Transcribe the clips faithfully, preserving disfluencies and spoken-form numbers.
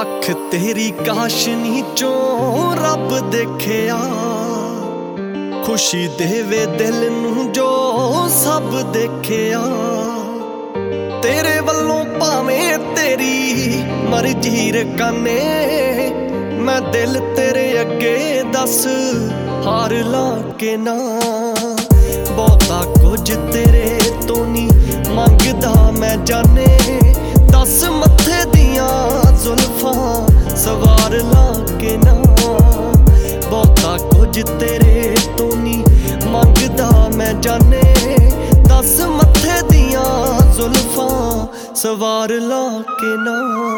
अख तेरी काशनी चों रब देखिया, खुशी देवे दिल नूं जो सब देखिया। तेरे वल्लों भावें तेरी मर्जी रकाने, मैं दिल तेरे अगे दस हार ला के ना। बहुता कुछ तेरे तो नी मंगदा मैं जाने, दस मत्थे दियां जुल्फां सवार ला के ना। बहुता कुछ तेरे तो नी मंगदा मैं जाने, दस मत्थे दियां जुल्फां सवार ला के ना।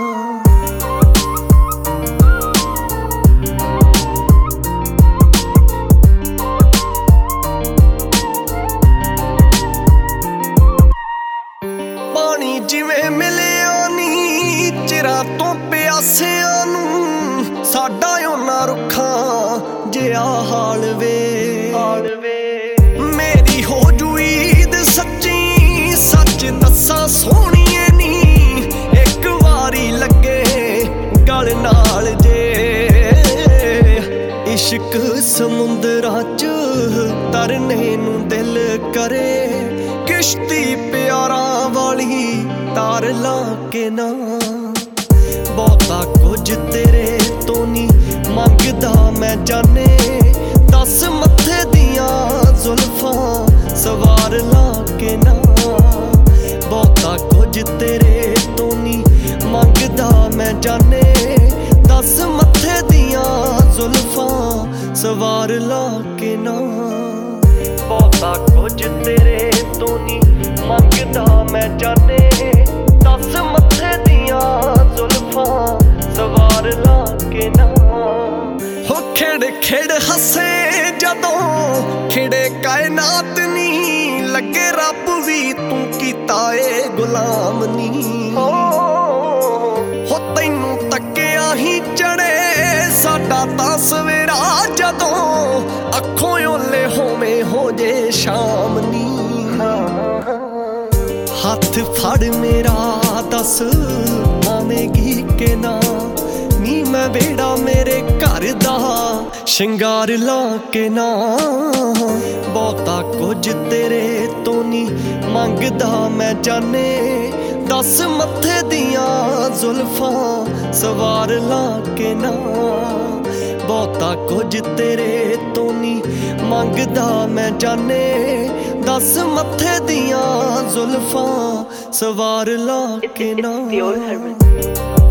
पानी जिवें मिलिया नी चिरां तो प्यासिआं नूं, साडा उन्हां रुखां जिहा हाल वे। मेरी हो जू ईद सच्ची सच दस्सां सोहणीए नी, एक वारी लगे गल नाल जे। इश्क समुंदरां च तरने नूं दिल करे, किश्ती प्यारां वाली तार ला के ना। बहुता कुछ तेरे तो नी मंगदा मैं जाने, दस मत्थे दियां जुल्फां सवार ला के ना। बहुता कुछ तेरे तो नी मंगदा मैं जाने, दस मत्थे दियां जुल्फां सवार ला के ना। बहुता कुछ तेरे तो नी मंगदा मैं जाने, दस मत्थे दियां जुल्फां सवार ला के ना। हो खिड़ खिड़ हसे जदों खिड़े कायनात नी, लगे रब भी तू कीता ए गुलाम नी। हो तैनू तक्किया ही चढ़े साडा तां सवेरा, जदों अखों ओले होवे हो जे शाम नी। हाथ फड़ मेरा दस आवेगी के ना, नी मैं बेड़ा मेरे घर दा शिंगार ला के ना। बहुता कुछ तेरे तो नी मंगदा मैं जाने, दस मत्थे दियां जुल्फां सवार ला के ना। बहुता कुछ तेरे तो नी मंगदा मैं जाने, दस मत्थे दियां जुल्फां सवार ला के ना।